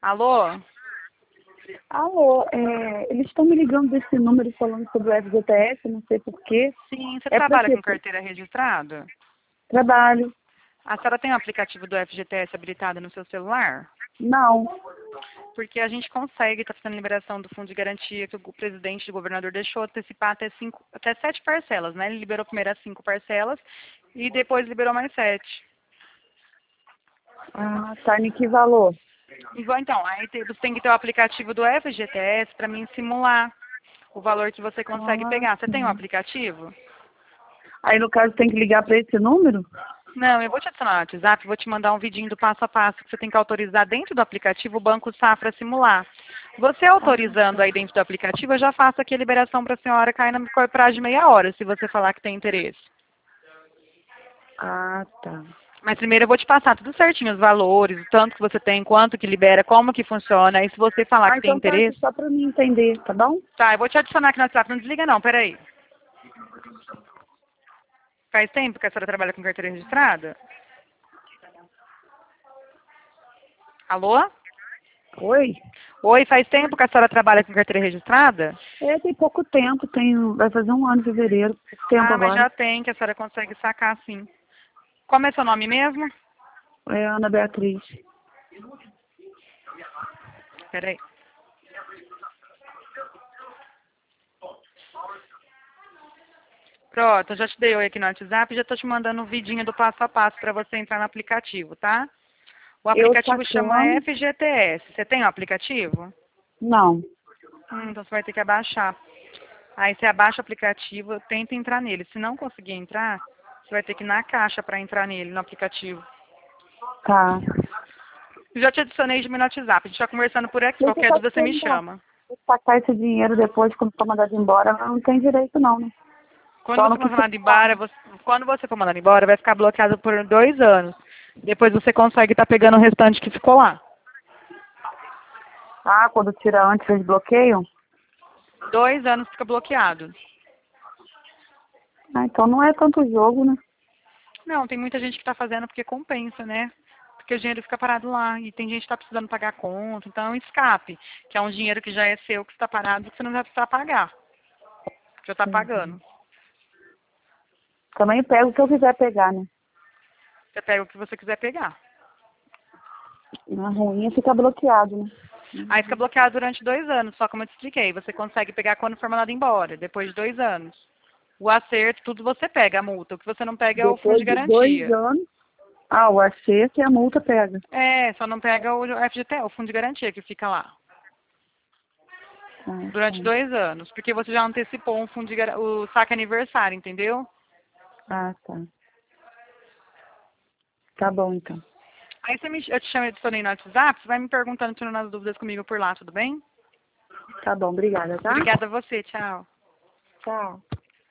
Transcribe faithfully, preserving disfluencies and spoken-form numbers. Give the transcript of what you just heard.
Alô? Alô, é, eles estão me ligando desse número falando sobre o F G T S, não sei porquê. Sim, você É pra trabalha quê? com carteira registrada? Trabalho. A senhora tem o aplicativo do F G T S habilitado no seu celular? Não. Porque a gente consegue, está fazendo liberação do fundo de garantia que o presidente e o governador deixou antecipar até, cinco, até sete parcelas, né? Ele liberou primeiro as cinco parcelas e depois liberou mais sete. Ah, tá, em que valor? Igual, então, aí tem- você tem que ter o aplicativo do F G T S para mim simular o valor que você consegue Ah, pegar. Você tem o sim. aplicativo? Aí, no caso, tem que ligar para esse número? Não, eu vou te adicionar no WhatsApp, vou te mandar um vidinho do passo a passo que você tem que autorizar dentro do aplicativo o Banco Safra simular. Você autorizando aí dentro do aplicativo, eu já faço aqui a liberação para a senhora cair na prazo de meia hora, se você falar que tem interesse. Ah, tá. Mas primeiro eu vou te passar tudo certinho, os valores, o tanto que você tem, quanto que libera, como que funciona. Aí se você falar Ah, que tem então tá, interesse, só para mim entender, tá bom? tá, eu vou te adicionar aqui no WhatsApp, não desliga não, peraí. Faz tempo que a senhora trabalha com carteira registrada? Alô? Oi? Oi, faz tempo que a senhora trabalha com carteira registrada? É, tem pouco tempo, tem, vai fazer um ano em fevereiro, pouco tempo Ah, mas agora. já tem, que a senhora consegue sacar sim. Como é seu nome mesmo? É Ana Beatriz. Peraí. Pronto, eu já te dei oi aqui no WhatsApp, já estou te mandando um vidinho do passo a passo para você entrar no aplicativo, tá? O Eu aplicativo chama sacando? F G T S. Você tem o aplicativo? Não. Hum, então você vai ter que abaixar. Aí você abaixa o aplicativo, tenta entrar nele. Se não conseguir entrar, você vai ter que ir na caixa para entrar nele, no aplicativo. Tá. Já te adicionei de mim no WhatsApp, a gente está conversando por aqui. Deixa eu Qualquer só te dúvida você me perguntar. chama. Se eu sacar esse dinheiro depois, quando for mandado embora, não tem direito não, né? Quando Só você no for que mandado ficar. embora, você, quando você for mandado embora, vai ficar bloqueado por dois anos. Depois você consegue estar pegando o restante que ficou lá. Ah, quando tira antes, eles bloqueiam? Dois anos fica bloqueado. Ah, então não é tanto jogo, né? Não, tem muita gente que está fazendo porque compensa, né? Porque o dinheiro fica parado lá. E tem gente que está precisando pagar conta. Então é um escape, que é um dinheiro que já é seu, que está parado, que você não vai precisar pagar. Já está Uhum. pagando. Também pego o que eu quiser pegar, né? Você pega o que você quiser pegar. Na ruim fica bloqueado, né? Aí fica bloqueado durante dois anos, só como eu te expliquei. Você consegue pegar quando for mandado embora, depois de dois anos. O acerto, tudo você pega, a multa. O que você não pega é o fundo de Depois de dois garantia. anos, ah, o acerto e a multa pega. É, só não pega o F G T, o fundo de garantia que fica lá. Ah, Durante tá. dois anos. Porque você já antecipou um fundo de gar- o saque aniversário, entendeu? Ah, tá. Tá bom, então. Aí você me, eu te chamo, eu adicionei no WhatsApp, você vai me perguntando, tirando as dúvidas comigo por lá, tudo bem? Tá bom, obrigada, tá? Obrigada a você, tchau. Tchau.